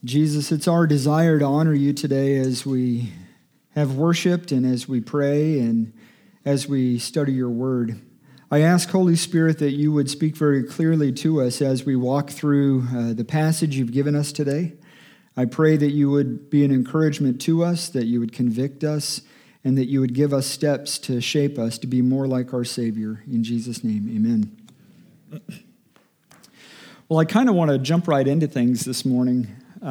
Jesus, it's our desire to honor you today as we have worshiped and as we pray and as we study your word. I ask, Holy Spirit, that you would speak very clearly to us as we walk through the passage you've given us today. I pray that you would be an encouragement to us, that you would convict us, and that you would give us steps to shape us to be more like our Savior. In Jesus' name, amen. Well, I kind of want to jump right into things this morning.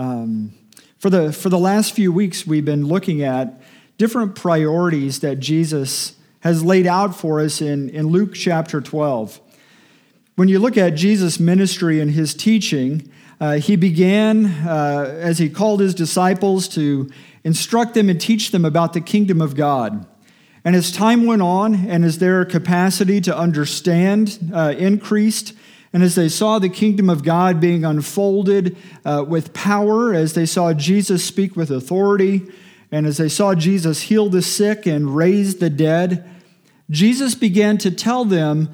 For the last few weeks, we've been looking at different priorities that Jesus has laid out for us in Luke chapter 12. When you look at Jesus' ministry and his teaching, he began, as he called his disciples, to instruct them and teach them about the kingdom of God. And as time went on, and as their capacity to understand increased, and as they saw the kingdom of God being unfolded with power, as they saw Jesus speak with authority, and as they saw Jesus heal the sick and raise the dead, Jesus began to tell them,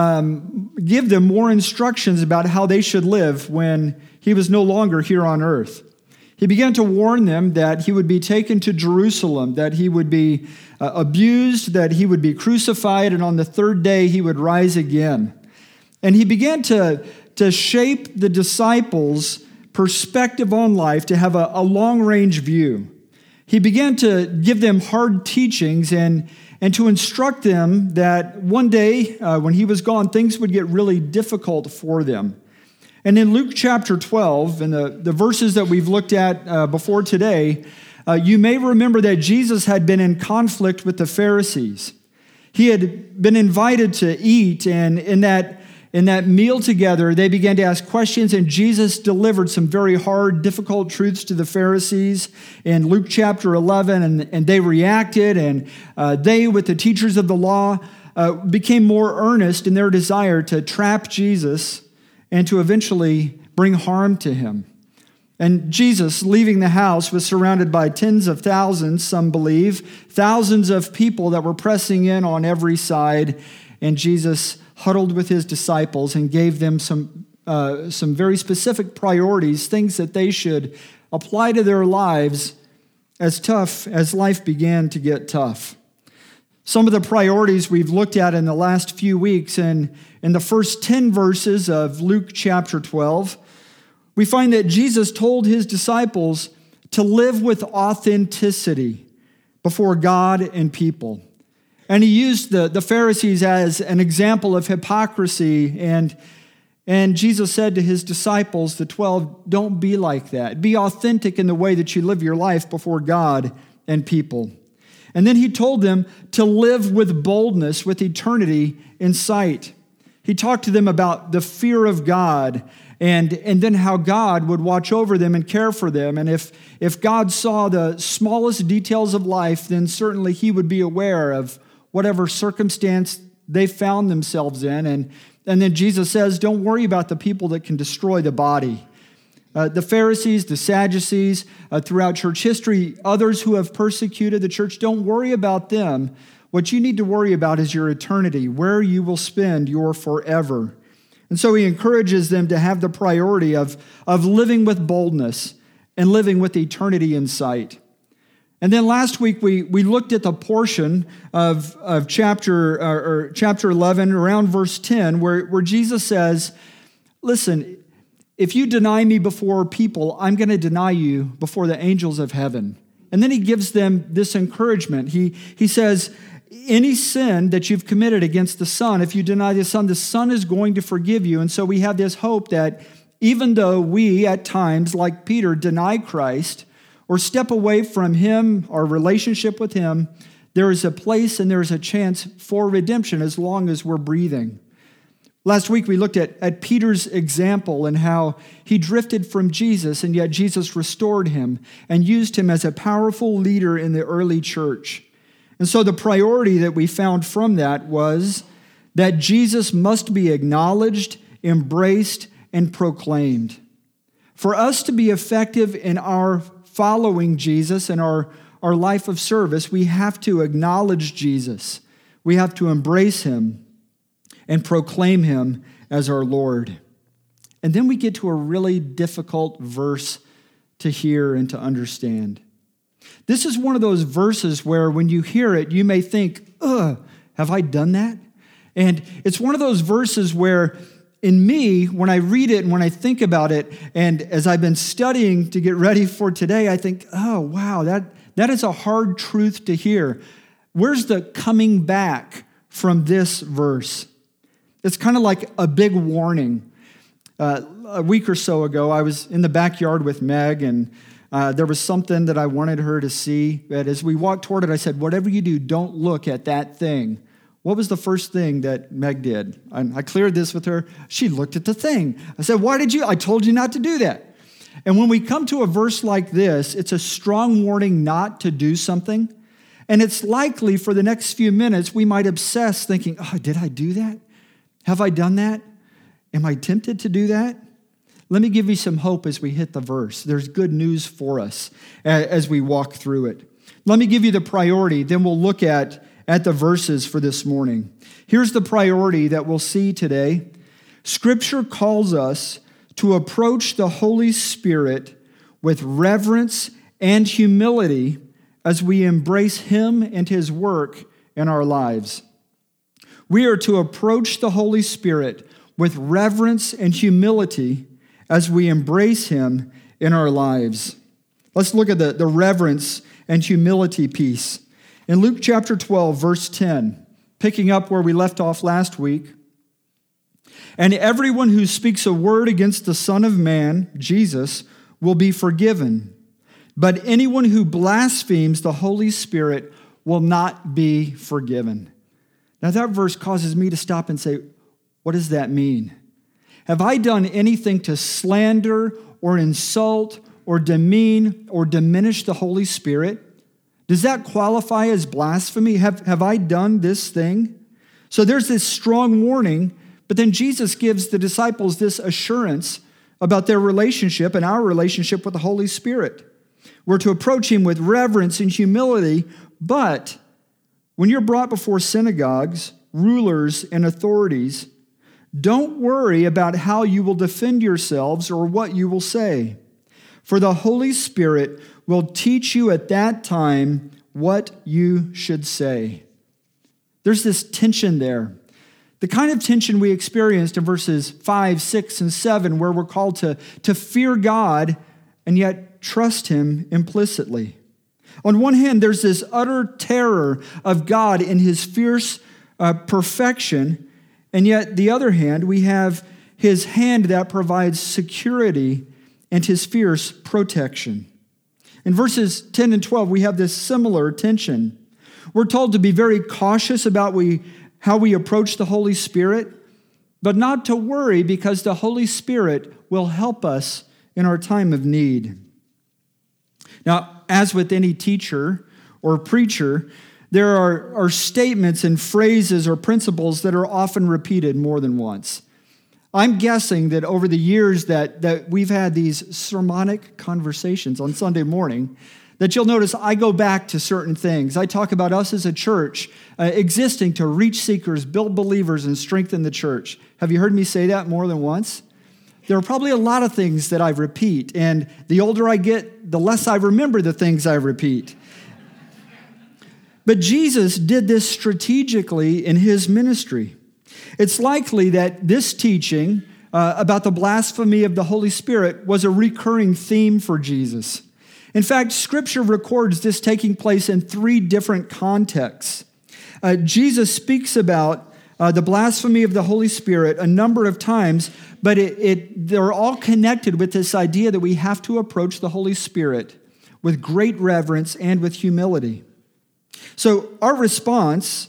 give them more instructions about how they should live when he was no longer here on earth. He began to warn them that he would be taken to Jerusalem, that he would be abused, that he would be crucified, and on the third day he would rise again. And he began to shape the disciples' perspective on life to have a long-range view. He began to give them hard teachings and to instruct them that one day, when he was gone, things would get really difficult for them. And in Luke chapter 12, in the verses that we've looked at before today, you may remember that Jesus had been in conflict with the Pharisees. He had been invited to eat, and in that meal together, they began to ask questions, and Jesus delivered some very hard, difficult truths to the Pharisees in Luke chapter 11, and they reacted, and they, with the teachers of the law, became more earnest in their desire to trap Jesus and to eventually bring harm to him. And Jesus, leaving the house, was surrounded by tens of thousands, some believe, thousands of people that were pressing in on every side, and Jesus huddled with his disciples and gave them some very specific priorities, things that they should apply to their lives as tough as life began to get tough. Some of the priorities we've looked at in the last few weeks, and in the first 10 verses of Luke chapter 12, we find that Jesus told his disciples to live with authenticity before God and people. And he used the Pharisees as an example of hypocrisy. And Jesus said to his disciples, the 12, don't be like that. Be authentic in the way that you live your life before God and people. And then he told them to live with boldness, with eternity in sight. He talked to them about the fear of God and then how God would watch over them and care for them. And if God saw the smallest details of life, then certainly he would be aware of whatever circumstance they found themselves in. And then Jesus says, don't worry about the people that can destroy the body. The Pharisees, the Sadducees, throughout church history, others who have persecuted the church, don't worry about them. What you need to worry about is your eternity, where you will spend your forever. And so he encourages them to have the priority of living with boldness and living with eternity in sight. And then last week we looked at the portion of chapter 11, around verse 10, where Jesus says, listen, if you deny me before people, I'm going to deny you before the angels of heaven. And then he gives them this encouragement. He says, any sin that you've committed against the Son, if you deny the Son is going to forgive you. And so we have this hope that even though we at times, like Peter, deny Christ or step away from him, our relationship with him, there is a place and there is a chance for redemption as long as we're breathing. Last week we looked at Peter's example and how he drifted from Jesus, and yet Jesus restored him and used him as a powerful leader in the early church. And so the priority that we found from that was that Jesus must be acknowledged, embraced, and proclaimed. For us to be effective in our following Jesus and our life of service, we have to acknowledge Jesus. We have to embrace him and proclaim him as our Lord. And then we get to a really difficult verse to hear and to understand. This is one of those verses where when you hear it, you may think, have I done that? And it's one of those verses where in me, when I read it and when I think about it, and as I've been studying to get ready for today, I think, oh, wow, that is a hard truth to hear. Where's the coming back from this verse? It's kind of like a big warning. A week or so ago, I was in the backyard with Meg, and there was something that I wanted her to see. But as we walked toward it, I said, whatever you do, don't look at that thing. What was the first thing that Meg did? I cleared this with her. She looked at the thing. I said, I told you not to do that. And when we come to a verse like this, it's a strong warning not to do something. And it's likely for the next few minutes, we might obsess thinking, did I do that? Have I done that? Am I tempted to do that? Let me give you some hope as we hit the verse. There's good news for us as we walk through it. Let me give you the priority, then we'll look at the verses for this morning. Here's the priority that we'll see today. Scripture calls us to approach the Holy Spirit with reverence and humility as we embrace Him and His work in our lives. We are to approach the Holy Spirit with reverence and humility as we embrace Him in our lives. Let's look at the reverence and humility piece. In Luke chapter 12, verse 10, picking up where we left off last week, and everyone who speaks a word against the Son of Man, Jesus, will be forgiven. But anyone who blasphemes the Holy Spirit will not be forgiven. Now that verse causes me to stop and say, what does that mean? Have I done anything to slander or insult or demean or diminish the Holy Spirit? Does that qualify as blasphemy? Have I done this thing? So there's this strong warning, but then Jesus gives the disciples this assurance about their relationship and our relationship with the Holy Spirit. We're to approach Him with reverence and humility, but when you're brought before synagogues, rulers, and authorities, don't worry about how you will defend yourselves or what you will say. For the Holy Spirit will teach you at that time what you should say. There's this tension there. The kind of tension we experienced in verses 5, 6, and 7, where we're called to fear God and yet trust Him implicitly. On one hand, there's this utter terror of God in His fierce perfection, and yet the other hand, we have His hand that provides security and His fierce protection. In verses 10 and 12, we have this similar tension. We're told to be very cautious about how we approach the Holy Spirit, but not to worry because the Holy Spirit will help us in our time of need. Now, as with any teacher or preacher, there are statements and phrases or principles that are often repeated more than once. I'm guessing that over the years that we've had these sermonic conversations on Sunday morning, that you'll notice I go back to certain things. I talk about us as a church existing to reach seekers, build believers, and strengthen the church. Have you heard me say that more than once? There are probably a lot of things that I repeat, and the older I get, the less I remember the things I repeat. But Jesus did this strategically in His ministry. It's likely that this teaching about the blasphemy of the Holy Spirit was a recurring theme for Jesus. In fact, Scripture records this taking place in 3 different contexts. Jesus speaks about the blasphemy of the Holy Spirit a number of times, but they're all connected with this idea that we have to approach the Holy Spirit with great reverence and with humility. So our response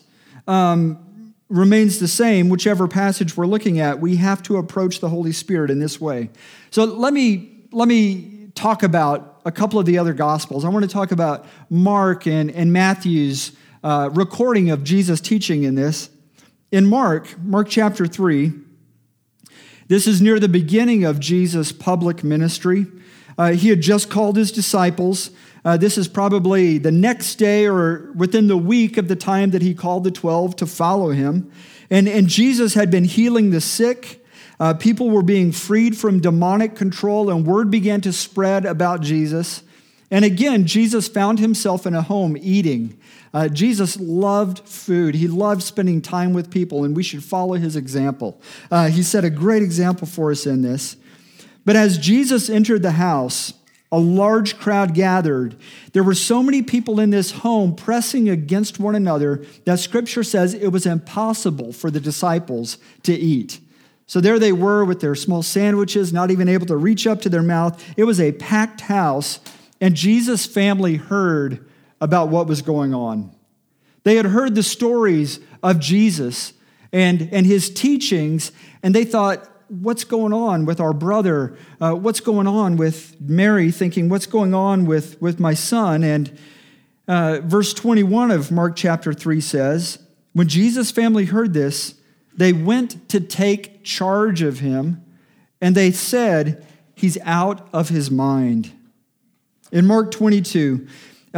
remains the same, whichever passage we're looking at. We have to approach the Holy Spirit in this way. So let me talk about a couple of the other Gospels. I want to talk about Mark and Matthew's recording of Jesus' teaching in this. In Mark chapter 3, this is near the beginning of Jesus' public ministry. He had just called His disciples. This is probably the next day or within the week of the time that He called the 12 to follow Him. And Jesus had been healing the sick. People were being freed from demonic control, and word began to spread about Jesus. And again, Jesus found himself in a home eating. Jesus loved food. He loved spending time with people, and we should follow his example. He set a great example for us in this. But as Jesus entered the house, a large crowd gathered. There were so many people in this home pressing against one another that Scripture says it was impossible for the disciples to eat. So there they were with their small sandwiches, not even able to reach up to their mouth. It was a packed house, and Jesus' family heard about what was going on. They had heard the stories of Jesus and his teachings, and they thought, what's going on with our brother? What's going on with Mary, thinking, what's going on with my son? And verse 21 of Mark chapter 3 says, when Jesus' family heard this, they went to take charge of him, and they said, he's out of his mind. In Mark 22,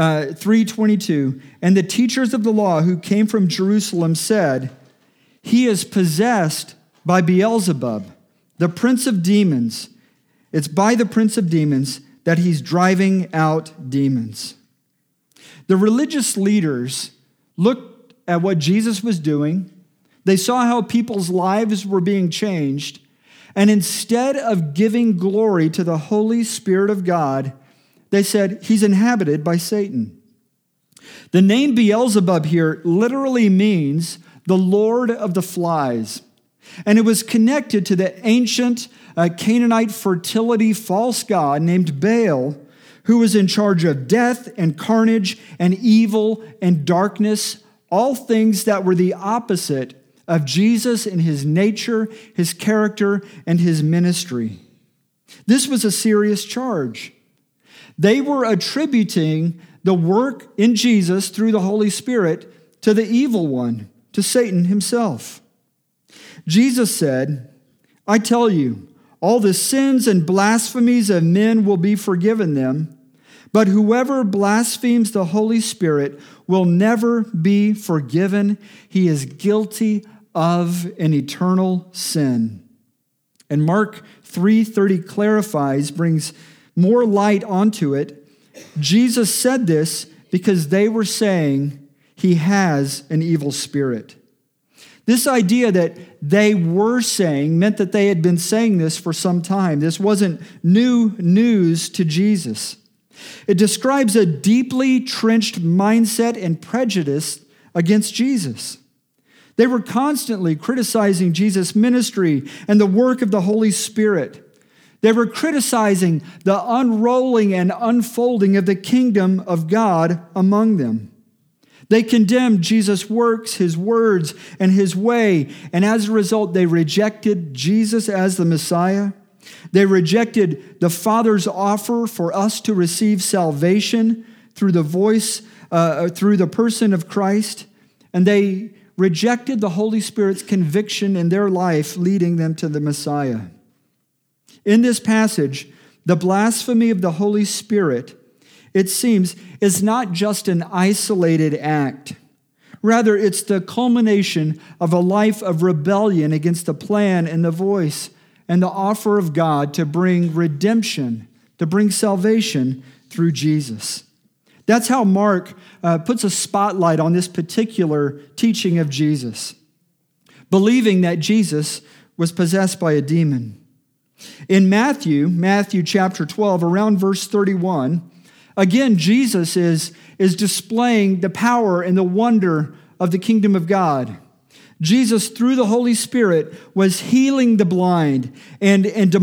3:22, and the teachers of the law who came from Jerusalem said, he is possessed by Beelzebub, the prince of demons. It's by the prince of demons that he's driving out demons. The religious leaders looked at what Jesus was doing. They saw how people's lives were being changed. And instead of giving glory to the Holy Spirit of God, they said, he's inhabited by Satan. The name Beelzebub here literally means the Lord of the Flies. And it was connected to the ancient Canaanite fertility false god named Baal, who was in charge of death and carnage and evil and darkness, all things that were the opposite of Jesus in his nature, his character, and his ministry. This was a serious charge. They were attributing the work in Jesus through the Holy Spirit to the evil one, to Satan himself. Jesus said, I tell you, all the sins and blasphemies of men will be forgiven them, but whoever blasphemes the Holy Spirit will never be forgiven. He is guilty of an eternal sin. And Mark 3:30 clarifies, brings more light onto it. Jesus said this because they were saying he has an evil spirit. This idea that they were saying meant that they had been saying this for some time. This wasn't new news to Jesus. It describes a deeply trenched mindset and prejudice against Jesus. They were constantly criticizing Jesus' ministry and the work of the Holy Spirit. They were criticizing the unrolling and unfolding of the kingdom of God among them. They condemned Jesus' works, his words, and his way, and as a result, they rejected Jesus as the Messiah. They rejected the Father's offer for us to receive salvation through the through the person of Christ, and they rejected the Holy Spirit's conviction in their life, leading them to the Messiah. In this passage, the blasphemy of the Holy Spirit, it seems, is not just an isolated act. Rather, it's the culmination of a life of rebellion against the plan and the voice and the offer of God to bring redemption, to bring salvation through Jesus. That's how Mark puts a spotlight on this particular teaching of Jesus, believing that Jesus was possessed by a demon. In Matthew chapter 12, around verse 31, again, Jesus is displaying the power and the wonder of the kingdom of God. Jesus, through the Holy Spirit, was healing the blind, and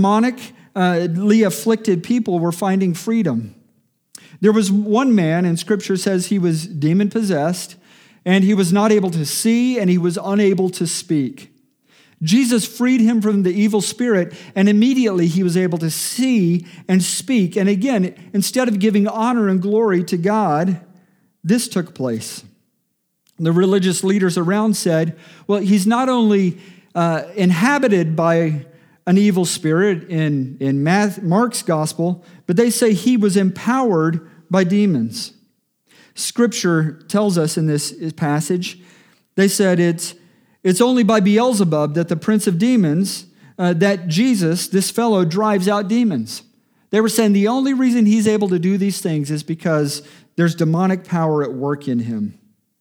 demonically afflicted people were finding freedom. There was one man, and Scripture says he was demon-possessed, and he was not able to see, and he was unable to speak. Jesus freed him from the evil spirit, and immediately he was able to see and speak. And again, instead of giving honor and glory to God, this took place. The religious leaders around said, well, he's not only inhabited by an evil spirit in Mark's gospel, but they say he was empowered by demons. Scripture tells us in this passage, they said it's only by Beelzebub that the prince of demons, that Jesus, this fellow, drives out demons. They were saying the only reason he's able to do these things is because there's demonic power at work in him.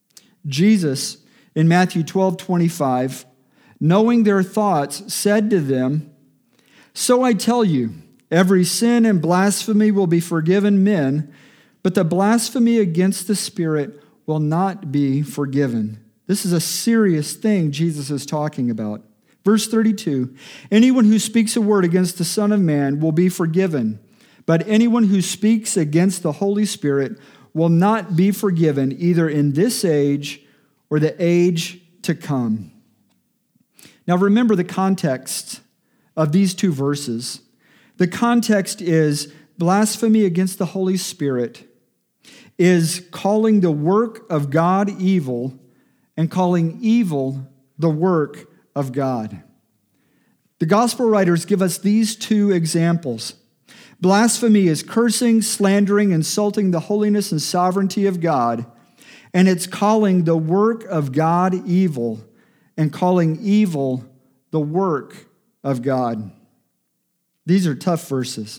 Jesus, in Matthew 12:25, knowing their thoughts, said to them, "So I tell you, every sin and blasphemy will be forgiven men, but the blasphemy against the Spirit will not be forgiven." This is a serious thing Jesus is talking about. Verse 32, anyone who speaks a word against the Son of Man will be forgiven, but anyone who speaks against the Holy Spirit will not be forgiven either in this age or the age to come. Now remember the context of these two verses. The context is blasphemy against the Holy Spirit is calling the work of God evil and calling evil the work of God. The gospel writers give us these two examples. Blasphemy is cursing, slandering, insulting the holiness and sovereignty of God, and it's calling the work of God evil and calling evil the work of God. These are tough verses.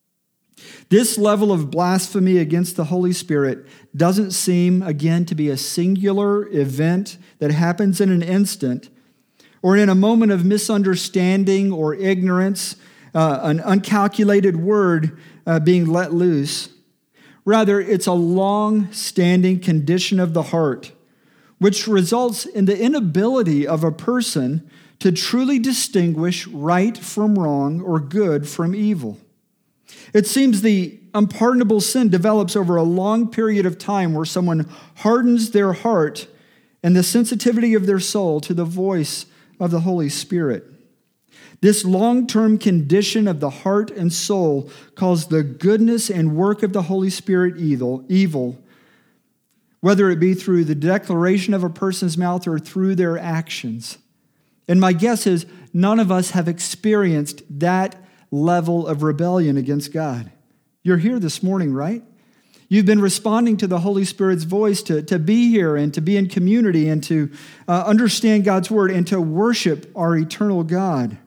This level of blasphemy against the Holy Spirit doesn't seem, again, to be a singular event that happens in an instant or in a moment of misunderstanding or ignorance, an uncalculated word being let loose. Rather, it's a long-standing condition of the heart, which results in the inability of a person to truly distinguish right from wrong or good from evil. It seems the unpardonable sin develops over a long period of time where someone hardens their heart and the sensitivity of their soul to the voice of the Holy Spirit. This long-term condition of the heart and soul calls the goodness and work of the Holy Spirit evil, whether it be through the declaration of a person's mouth or through their actions. And my guess is none of us have experienced that level of rebellion against God. You're here this morning, right? You've been responding to the Holy Spirit's voice to be here and to be in community and to understand God's word and to worship our eternal God.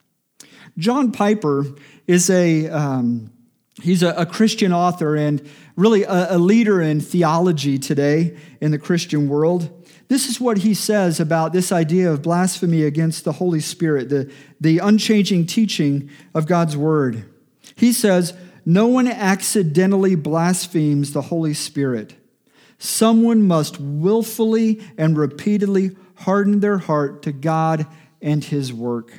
John Piper is he's a Christian author and really a leader in theology today in the Christian world. This is what he says about this idea of blasphemy against the Holy Spirit, the unchanging teaching of God's word. He says, no one accidentally blasphemes the Holy Spirit. Someone must willfully and repeatedly harden their heart to God and his work.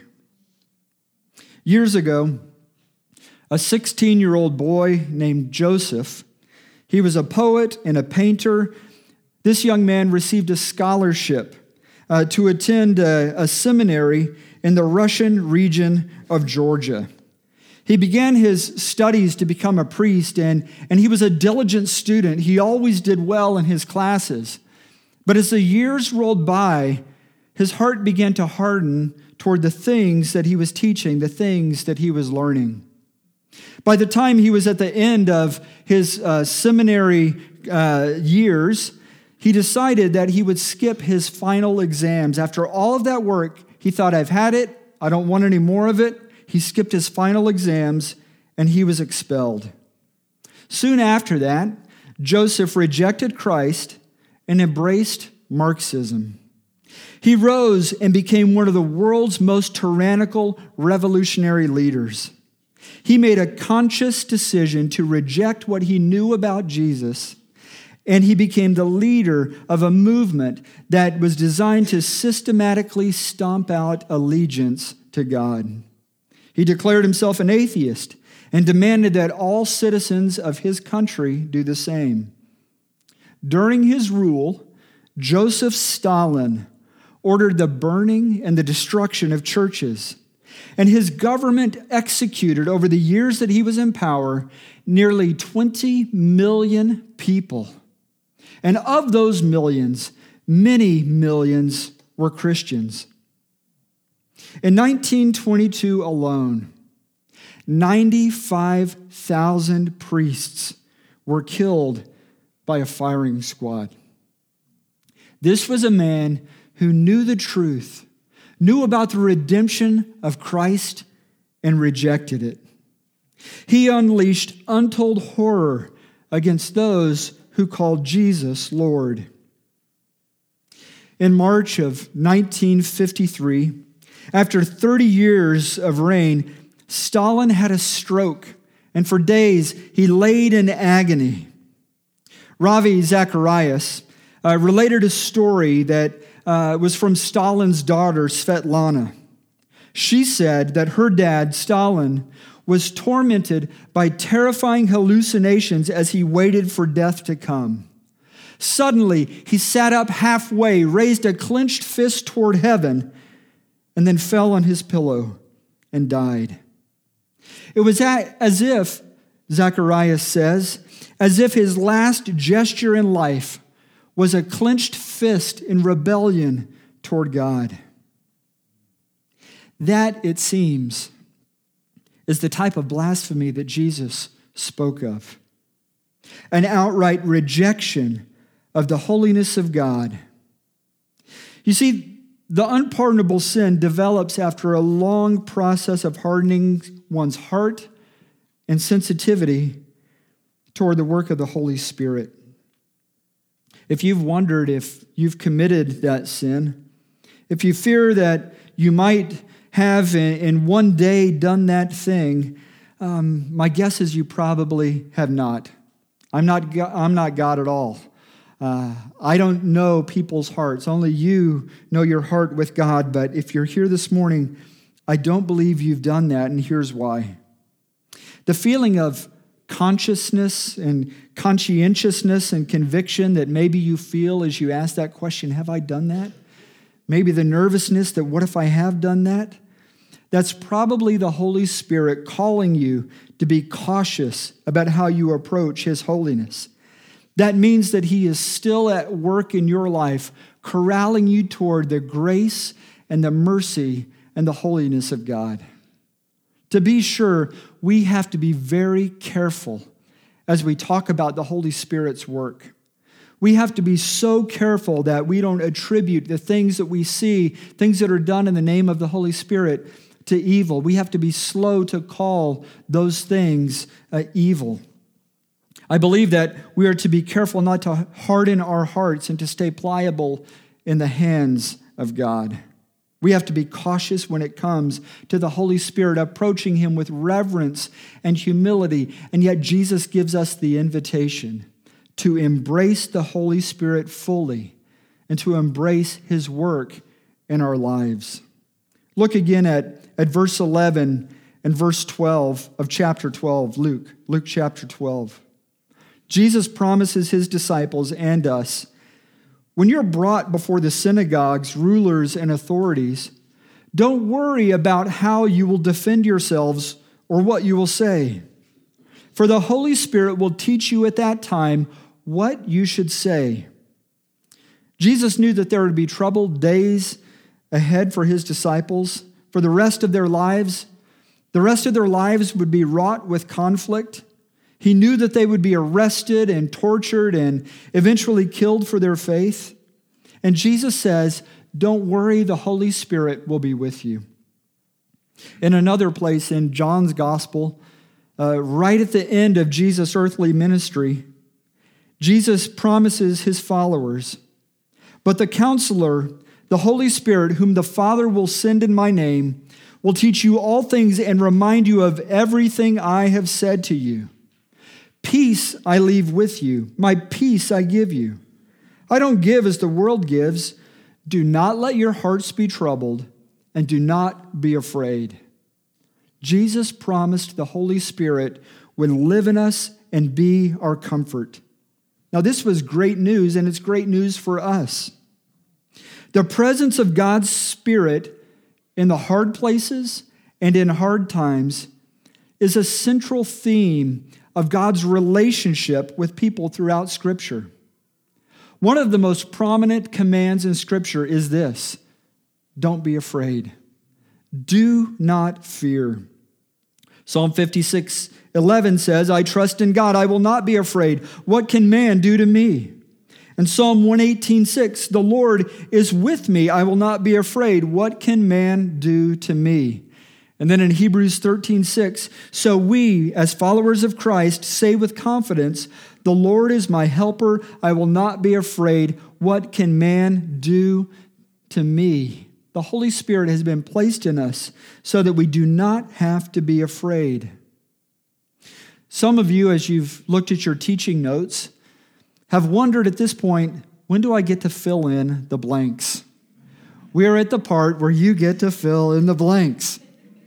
Years ago, a 16-year-old boy named Joseph, he was a poet and a painter. This young man received a scholarship to attend a seminary in the Russian region of Georgia. He began his studies to become a priest, and he was a diligent student. He always did well in his classes. But as the years rolled by, his heart began to harden toward the things that he was teaching, the things that he was learning. By the time he was at the end of his seminary years, he decided that he would skip his final exams. After all of that work, he thought, I've had it. I don't want any more of it. He skipped his final exams, and he was expelled. Soon after that, Joseph rejected Christ and embraced Marxism. He rose and became one of the world's most tyrannical revolutionary leaders. He made a conscious decision to reject what he knew about Jesus, and he became the leader of a movement that was designed to systematically stomp out allegiance to God. He declared himself an atheist and demanded that all citizens of his country do the same. During his rule, Joseph Stalin ordered the burning and the destruction of churches, and his government executed, over the years that he was in power, nearly 20 million people. And of those millions, many millions were Christians. In 1922 alone, 95,000 priests were killed by a firing squad. This was a man who knew the truth, knew about the redemption of Christ, and rejected it. He unleashed untold horror against those who called Jesus Lord. In March of 1953, after 30 years of reign, Stalin had a stroke, and for days he laid in agony. Ravi Zacharias related a story that was from Stalin's daughter, Svetlana. She said that her dad, Stalin, was tormented by terrifying hallucinations as he waited for death to come. Suddenly, he sat up halfway, raised a clenched fist toward heaven, and then fell on his pillow and died. It was as if, Zacharias says, as if his last gesture in life was a clenched fist in rebellion toward God. That, it seems, is the type of blasphemy that Jesus spoke of. An outright rejection of the holiness of God. You see, the unpardonable sin develops after a long process of hardening one's heart and sensitivity toward the work of the Holy Spirit. If you've wondered if you've committed that sin, if you fear that you might have in one day done that thing, my guess is you probably have not. I'm not God at all. I don't know people's hearts. Only you know your heart with God. But if you're here this morning, I don't believe you've done that, and here's why. The feeling of consciousness and conscientiousness and conviction that maybe you feel as you ask that question, have I done that? Maybe the nervousness that what if I have done that? That's probably the Holy Spirit calling you to be cautious about how you approach His holiness. That means that He is still at work in your life, corralling you toward the grace and the mercy and the holiness of God. To be sure, we have to be very careful as we talk about the Holy Spirit's work. We have to be so careful that we don't attribute the things that we see, things that are done in the name of the Holy Spirit, to evil. We have to be slow to call those things evil. I believe that we are to be careful not to harden our hearts and to stay pliable in the hands of God. We have to be cautious when it comes to the Holy Spirit, approaching Him with reverence and humility. And yet Jesus gives us the invitation to embrace the Holy Spirit fully and to embrace His work in our lives. Look again at verse 11 and verse 12 of chapter 12, Luke chapter 12. Jesus promises His disciples and us, when you're brought before the synagogues, rulers, and authorities, don't worry about how you will defend yourselves or what you will say. For the Holy Spirit will teach you at that time what you should say. Jesus knew that there would be troubled days ahead for His disciples, for the rest of their lives. The rest of their lives would be wrought with conflict. He knew that they would be arrested and tortured and eventually killed for their faith. And Jesus says, don't worry, the Holy Spirit will be with you. In another place in John's Gospel, right at the end of Jesus' earthly ministry, Jesus promises His followers, but the Counselor, the Holy Spirit, whom the Father will send in my name, will teach you all things and remind you of everything I have said to you. Peace I leave with you. My peace I give you. I don't give as the world gives. Do not let your hearts be troubled, and do not be afraid. Jesus promised the Holy Spirit would live in us and be our comfort. Now, this was great news, and it's great news for us. The presence of God's Spirit in the hard places and in hard times is a central theme of God's relationship with people throughout Scripture. One of the most prominent commands in Scripture is this: don't be afraid. Do not fear. Psalm 56:11 says, I trust in God, I will not be afraid. What can man do to me? And Psalm 118:6, the Lord is with me, I will not be afraid. What can man do to me? And then in Hebrews 13:6, so we, as followers of Christ, say with confidence, the Lord is my helper, I will not be afraid. What can man do to me? The Holy Spirit has been placed in us so that we do not have to be afraid. Some of you, as you've looked at your teaching notes, have wondered at this point, when do I get to fill in the blanks? We are at the part where you get to fill in the blanks.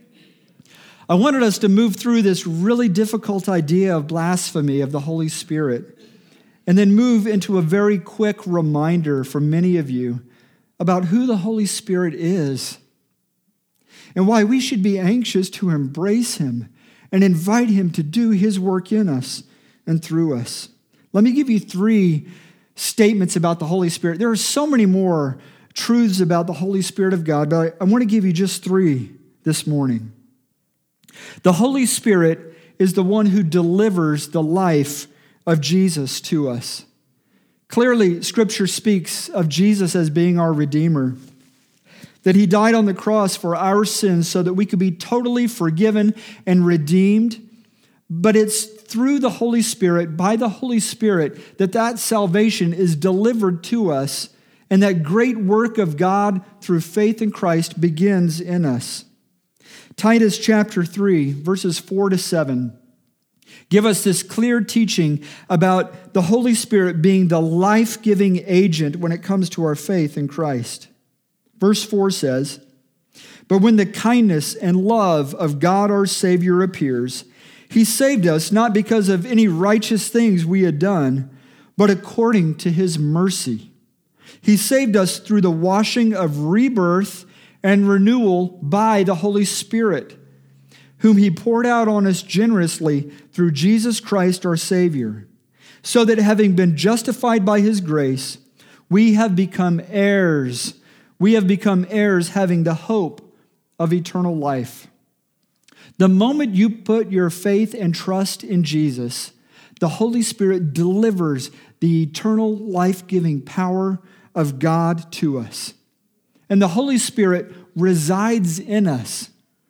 I wanted us to move through this really difficult idea of blasphemy of the Holy Spirit and then move into a very quick reminder for many of you about who the Holy Spirit is and why we should be anxious to embrace him and invite him to do his work in us and through us. Let me give you 3 statements about the Holy Spirit. There are so many more truths about the Holy Spirit of God, but I want to give you just 3 this morning. The Holy Spirit is the one who delivers the life of Jesus to us. Clearly, Scripture speaks of Jesus as being our Redeemer, that he died on the cross for our sins so that we could be totally forgiven and redeemed. But it's through the Holy Spirit, by the Holy Spirit, that salvation is delivered to us, and that great work of God through faith in Christ begins in us. Titus chapter 3, verses 4-7, give us this clear teaching about the Holy Spirit being the life-giving agent when it comes to our faith in Christ. Verse 4 says, but when the kindness and love of God our Savior appears, he saved us not because of any righteous things we had done, but according to his mercy. He saved us through the washing of rebirth and renewal by the Holy Spirit, whom he poured out on us generously through Jesus Christ our Savior, so that having been justified by his grace, we have become heirs. We have become heirs having the hope of eternal life. The moment you put your faith and trust in Jesus, the Holy Spirit delivers the eternal life-giving power of God to us. And the Holy Spirit resides in us,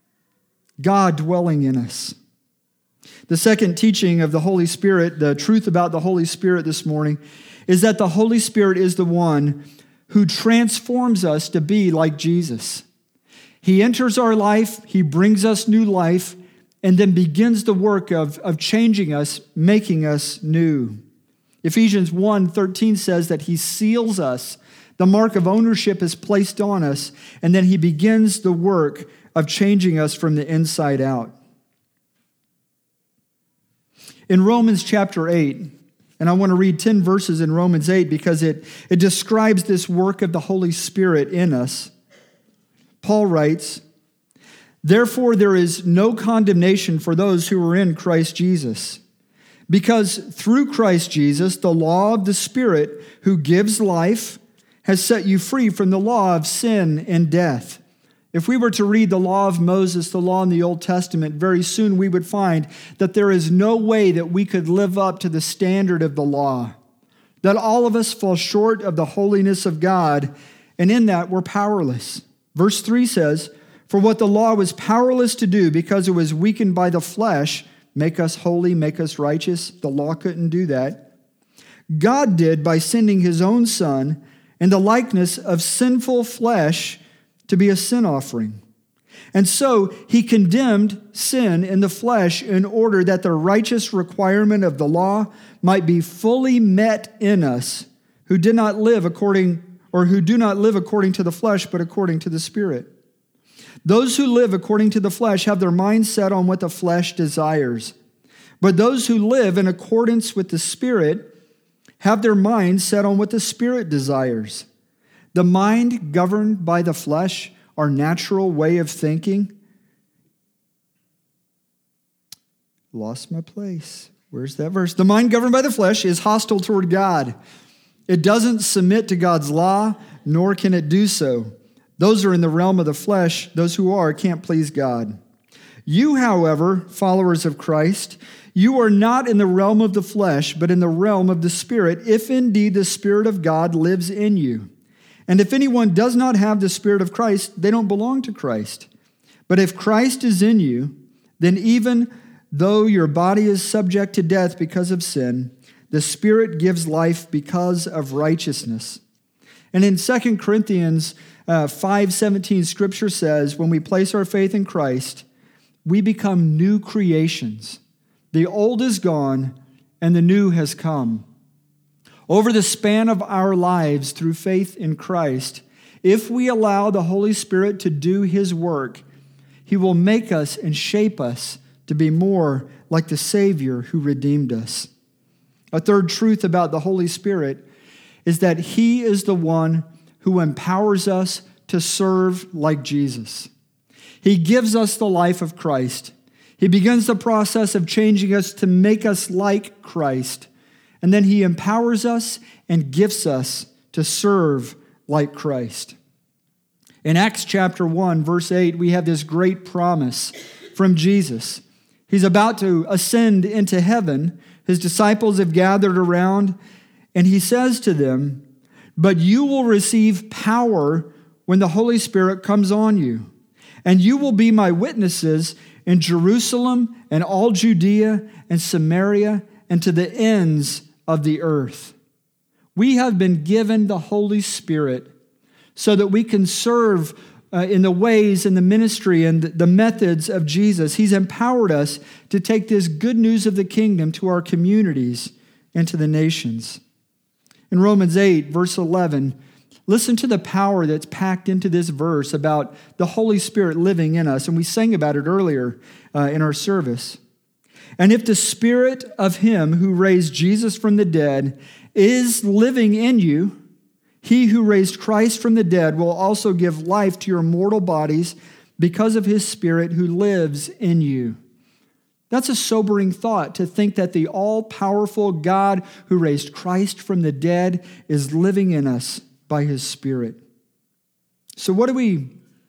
God dwelling in us. The second teaching of the Holy Spirit, the truth about the Holy Spirit this morning, is that the Holy Spirit is the one who transforms us to be like Jesus. He enters our life, he brings us new life, and then begins the work of changing us, making us new. Ephesians 1:13 says that he seals us. The mark of ownership is placed on us, and then he begins the work of changing us from the inside out. In Romans chapter 8, and I want to read 10 verses in Romans 8 because it describes this work of the Holy Spirit in us. Paul writes, therefore there is no condemnation for those who are in Christ Jesus, because through Christ Jesus, the law of the Spirit who gives life has set you free from the law of sin and death. If we were to read the law of Moses, the law in the Old Testament, very soon we would find that there is no way that we could live up to the standard of the law, that all of us fall short of the holiness of God, and in that we're powerless. Verse 3 says, for what the law was powerless to do because it was weakened by the flesh, make us holy, make us righteous, the law couldn't do that. God did by sending his own Son in the likeness of sinful flesh to be a sin offering. And so he condemned sin in the flesh in order that the righteous requirement of the law might be fully met in us who do not live according to the flesh, but according to the Spirit. Those who live according to the flesh have their minds set on what the flesh desires. But those who live in accordance with the Spirit have their minds set on what the Spirit desires. The mind governed by the flesh, our natural way of thinking. Lost my place. Where's that verse? The mind governed by the flesh is hostile toward God. It doesn't submit to God's law, nor can it do so. Those are in the realm of the flesh. Those who are can't please God. You, however, followers of Christ, you are not in the realm of the flesh, but in the realm of the Spirit, if indeed the Spirit of God lives in you. And if anyone does not have the Spirit of Christ, they don't belong to Christ. But if Christ is in you, then even though your body is subject to death because of sin, the Spirit gives life because of righteousness. And in 2 Corinthians 5:17, Scripture says, when we place our faith in Christ, we become new creations. The old is gone and the new has come. Over the span of our lives through faith in Christ, if we allow the Holy Spirit to do His work, He will make us and shape us to be more like the Savior who redeemed us. A third truth about the Holy Spirit is that He is the one who empowers us to serve like Jesus. He gives us the life of Christ. He begins the process of changing us to make us like Christ. And then He empowers us and gifts us to serve like Christ. In Acts chapter 1, verse 8, we have this great promise from Jesus. He's about to ascend into heaven. His disciples have gathered around, and He says to them, "But you will receive power when the Holy Spirit comes on you, and you will be my witnesses in Jerusalem and all Judea and Samaria and to the ends of the earth." We have been given the Holy Spirit so that we can serve in the ways and the ministry and the methods of Jesus. He's empowered us to take this good news of the kingdom to our communities and to the nations. In Romans 8, verse 11, listen to the power that's packed into this verse about the Holy Spirit living in us. And we sang about it earlier in our service. "And if the Spirit of Him who raised Jesus from the dead is living in you, He who raised Christ from the dead will also give life to your mortal bodies because of His Spirit who lives in you." That's a sobering thought, to think that the all-powerful God who raised Christ from the dead is living in us by His Spirit. So what do we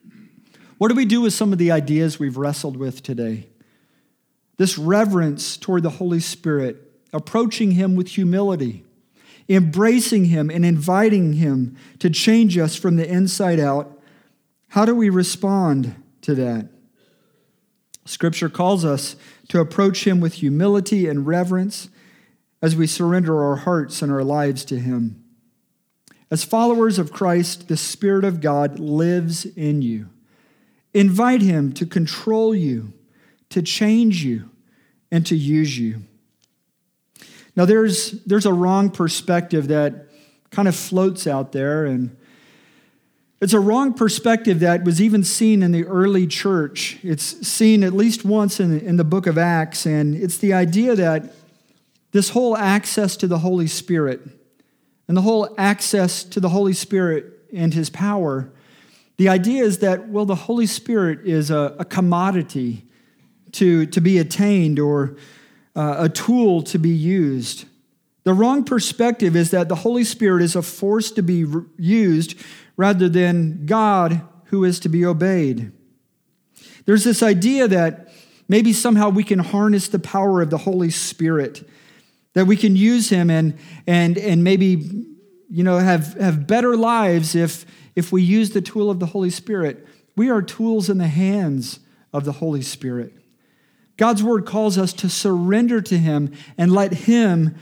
do with some of the ideas we've wrestled with today? This reverence toward the Holy Spirit, approaching Him with humility, embracing Him and inviting Him to change us from the inside out. How do we respond to that? Scripture calls us to approach Him with humility and reverence as we surrender our hearts and our lives to Him. As followers of Christ, the Spirit of God lives in you. Invite Him to control you, to change you, and to use you. Now, there's a wrong perspective that kind of floats out there, and it's a wrong perspective that was even seen in the early church. It's seen at least once in the book of Acts, and it's the idea that this whole access to the Holy Spirit and the whole access to the Holy Spirit and His power, the idea is that, well, the Holy Spirit is a commodity to be attained or a tool to be used. The wrong perspective is that the Holy Spirit is a force to be used rather than God who is to be obeyed. There's this idea that maybe somehow we can harness the power of the Holy Spirit, that we can use Him and maybe have better lives if we use the tool of the Holy Spirit. We are tools in the hands of the Holy Spirit. God's word calls us to surrender to Him and let Him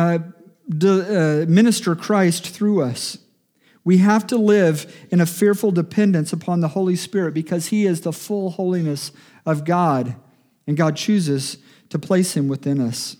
minister Christ through us. We have to live in a fearful dependence upon the Holy Spirit because He is the full holiness of God, and God chooses to place Him within us.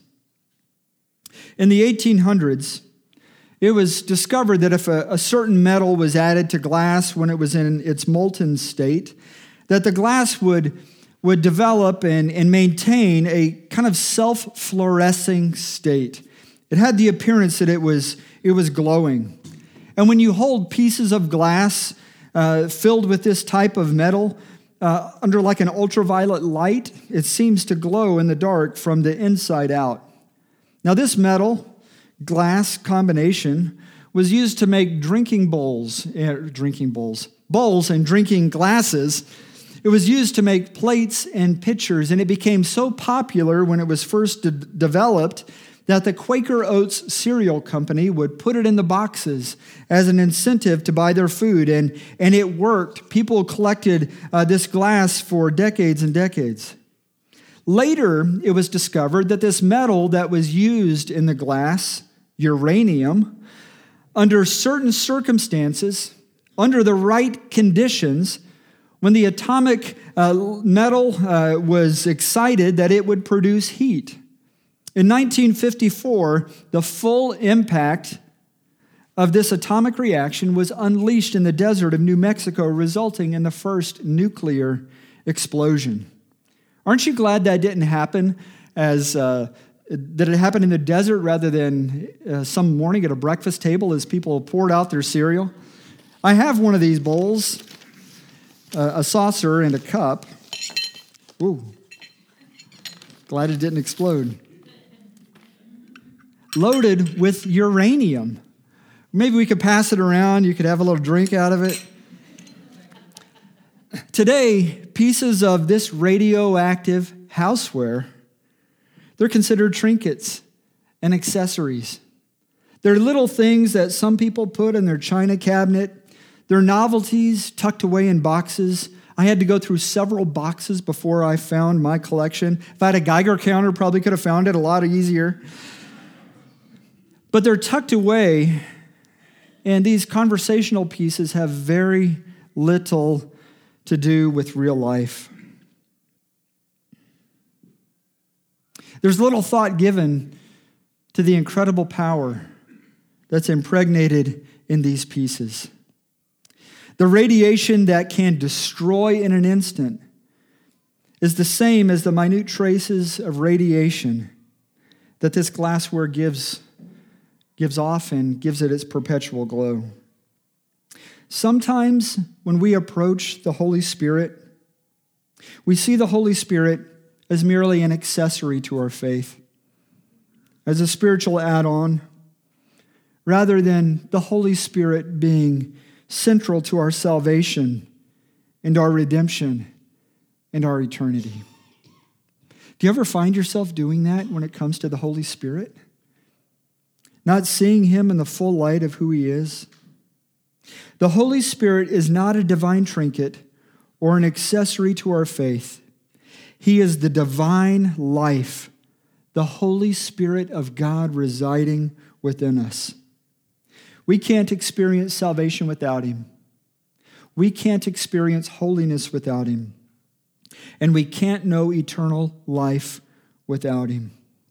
In the 1800s, it was discovered that if a certain metal was added to glass when it was in its molten state, that the glass would develop and maintain a kind of self-fluorescing state. It had the appearance that it was glowing. And when you hold pieces of glass filled with this type of metal under like an ultraviolet light, it seems to glow in the dark from the inside out. Now this metal glass combination was used to make bowls and drinking glasses. It was used to make plates and pitchers, and it became so popular when it was first developed that the Quaker Oats cereal company would put it in the boxes as an incentive to buy their food, and it worked. People collected this glass for decades and decades. Later, it was discovered that this metal that was used in the glass, uranium, under certain circumstances, under the right conditions, when the atomic metal was excited, that it would produce heat. In 1954, the full impact of this atomic reaction was unleashed in the desert of New Mexico, resulting in the first nuclear explosion. Aren't you glad that didn't happen that it happened in the desert rather than some morning at a breakfast table as people poured out their cereal? I have one of these bowls, a saucer and a cup. Ooh, glad it didn't explode. Loaded with uranium. Maybe we could pass it around. You could have a little drink out of it. Today, pieces of this radioactive houseware, they're considered trinkets and accessories. They're little things that some people put in their china cabinet. They're novelties tucked away in boxes. I had to go through several boxes before I found my collection. If I had a Geiger counter, probably could have found it a lot easier. But they're tucked away, and these conversational pieces have very little to do with real life. There's little thought given to the incredible power that's impregnated in these pieces. The radiation that can destroy in an instant is the same as the minute traces of radiation that this glassware gives off and gives it its perpetual glow. Sometimes when we approach the Holy Spirit, we see the Holy Spirit as merely an accessory to our faith, as a spiritual add-on, rather than the Holy Spirit being central to our salvation and our redemption and our eternity. Do you ever find yourself doing that when it comes to the Holy Spirit? Not seeing him in the full light of who he is? The Holy Spirit is not a divine trinket or an accessory to our faith. He is the divine life, the Holy Spirit of God residing within us. We can't experience salvation without him. We can't experience holiness without him. And we can't know eternal life without him.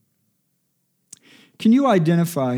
Can you identify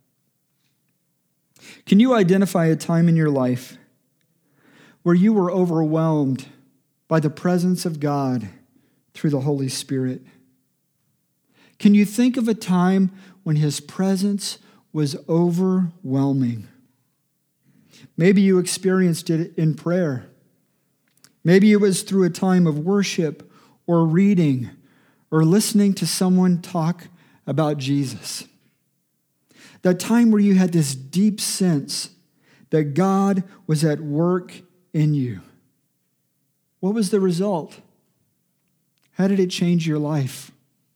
a time in your life where you were overwhelmed by the presence of God through the Holy Spirit? Can you think of a time when his presence was overwhelming? Maybe you experienced it in prayer. Maybe it was through a time of worship or reading or listening to someone talk about Jesus. That time where you had this deep sense that God was at work in you. What was the result? How did it change your life?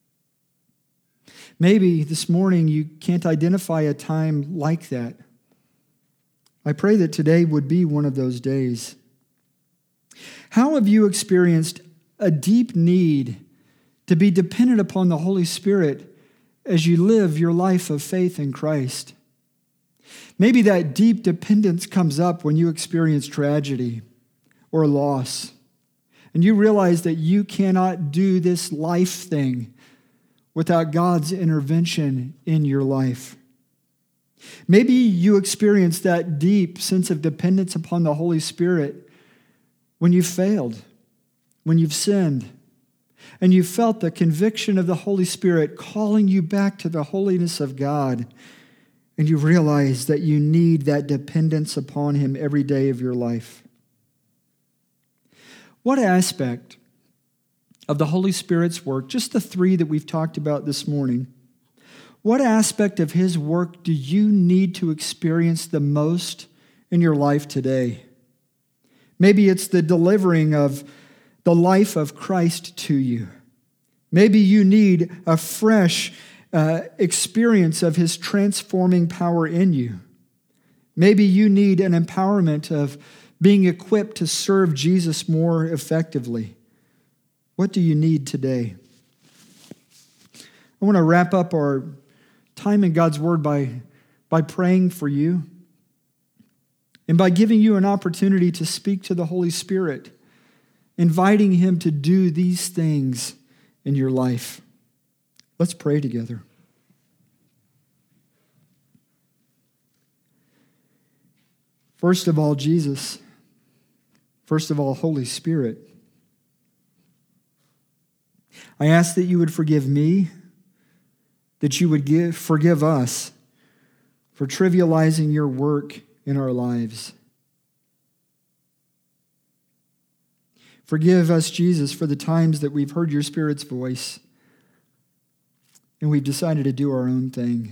Maybe this morning you can't identify a time like that. I pray that today would be one of those days. How have you experienced a deep need to be dependent upon the Holy Spirit as you live your life of faith in Christ? Maybe that deep dependence comes up when you experience tragedy or loss, and you realize that you cannot do this life thing without God's intervention in your life. Maybe you experience that deep sense of dependence upon the Holy Spirit when you've failed, when you've sinned, and you felt the conviction of the Holy Spirit calling you back to the holiness of God, and you realize that you need that dependence upon him every day of your life. What aspect of the Holy Spirit's work, just the three that we've talked about this morning, what aspect of his work do you need to experience the most in your life today? Maybe it's the delivering of the life of Christ to you. Maybe you need a fresh experience of his transforming power in you. Maybe you need an empowerment of being equipped to serve Jesus more effectively. What do you need today? I want to wrap up our time in God's Word by praying for you and by giving you an opportunity to speak to the Holy Spirit, inviting him to do these things in your life. Let's pray together. First of all, Jesus. First of all, Holy Spirit. I ask that you would forgive me, that you would forgive us for trivializing your work in our lives. Forgive us, Jesus, for the times that we've heard your Spirit's voice and we've decided to do our own thing.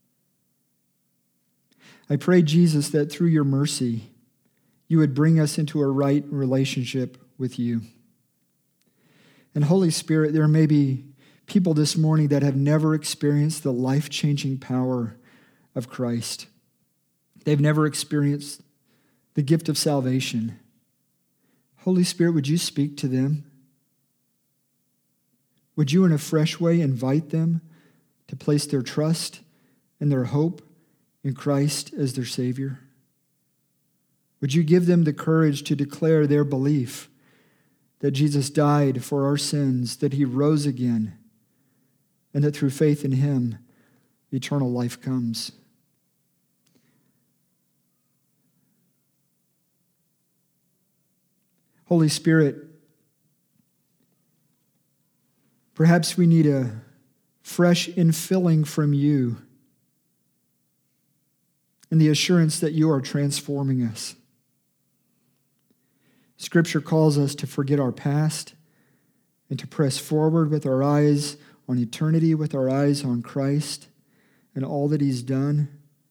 I pray, Jesus, that through your mercy, you would bring us into a right relationship with you. And Holy Spirit, there may be people this morning that have never experienced the life-changing power of Christ. They've never experienced the gift of salvation. Holy Spirit, would you speak to them? Would you in a fresh way invite them to place their trust and their hope in Christ as their Savior? Would you give them the courage to declare their belief that Jesus died for our sins, that he rose again, and that through faith in him, eternal life comes? Holy Spirit, perhaps we need a fresh infilling from you and the assurance that you are transforming us. Scripture calls us to forget our past and to press forward with our eyes on eternity, with our eyes on Christ and all that he's done.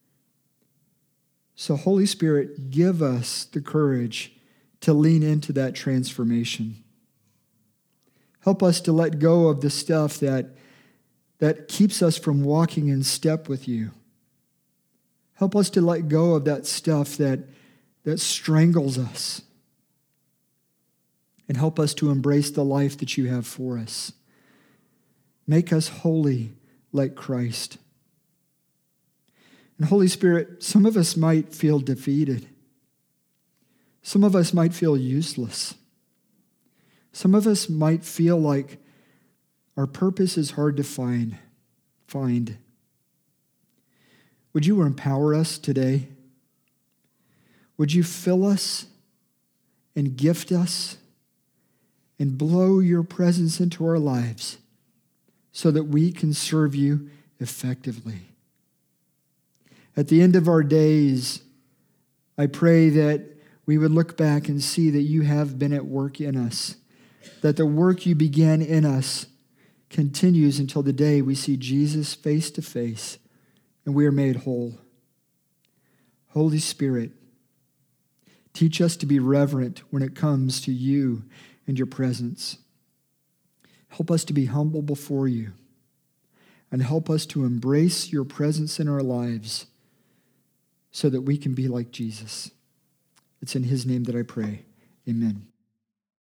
So, Holy Spirit, give us the courage to lean into that transformation. Help us to let go of the stuff that keeps us from walking in step with you. Help us to let go of that stuff that strangles us. And help us to embrace the life that you have for us. Make us holy like Christ. And Holy Spirit, some of us might feel defeated. Some of us might feel useless. Some of us might feel like our purpose is hard to find. Would you empower us today? Would you fill us and gift us and blow your presence into our lives so that we can serve you effectively? At the end of our days, I pray that we would look back and see that you have been at work in us, that the work you began in us continues until the day we see Jesus face to face and we are made whole. Holy Spirit, teach us to be reverent when it comes to you and your presence. Help us to be humble before you and help us to embrace your presence in our lives so that we can be like Jesus. It's in his name that I pray. Amen.